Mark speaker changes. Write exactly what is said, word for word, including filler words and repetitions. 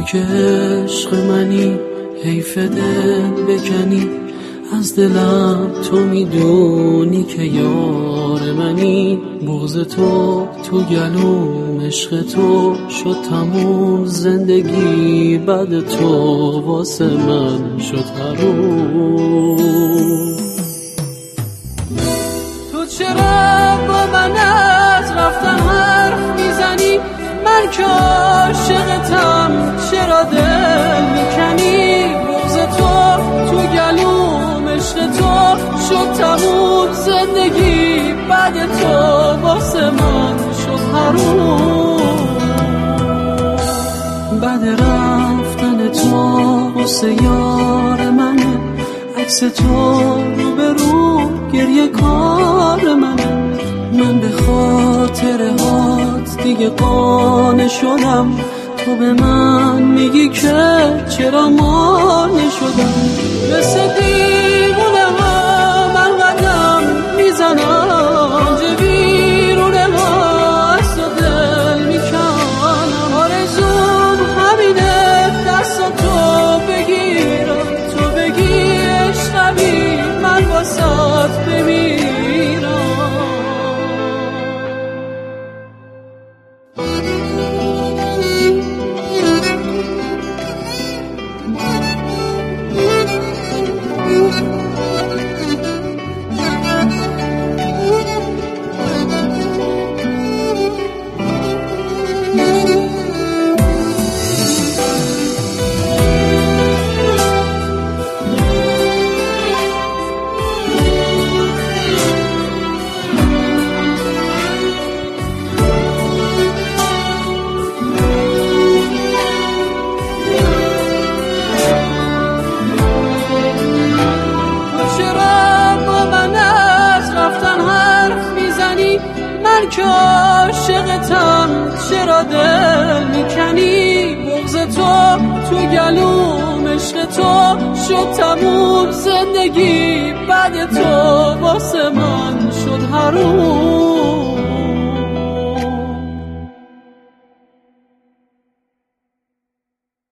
Speaker 1: تو که عشق منی حیف دل بکنی، از دلم تو میدونی که یار منی. بغض تو تو گلوم، عشق تو شد تموم، زندگی بعد تو واسه من شد حروم. تو چرا با من از رفتن حرف میزنی؟ من که عاشقتم چرا دل میکنی؟ بغض تو تو گلوم، عشق تو شد تموم، زندگی بعد تو واسه من شد حروم. بعد رفتن تو واسه یار منه، عکس تو رو به رو گریه کار منه. من به خاطر هات دیگه قانع شدم، تو به من میگی که چرا مانع شدم. مثل دیوونه ها من قدم میزنم، چه بیرونه ها از تو دل میکنم. آرزوم همینه دست تو بگیرم، تو بگی عشقمی من واسات بمیرم. من که عاشقتم چرا دل میکنی؟ بغض تو تو گلوم، عشق تو شد تموم، زندگی بعد تو واسه من شد حروم.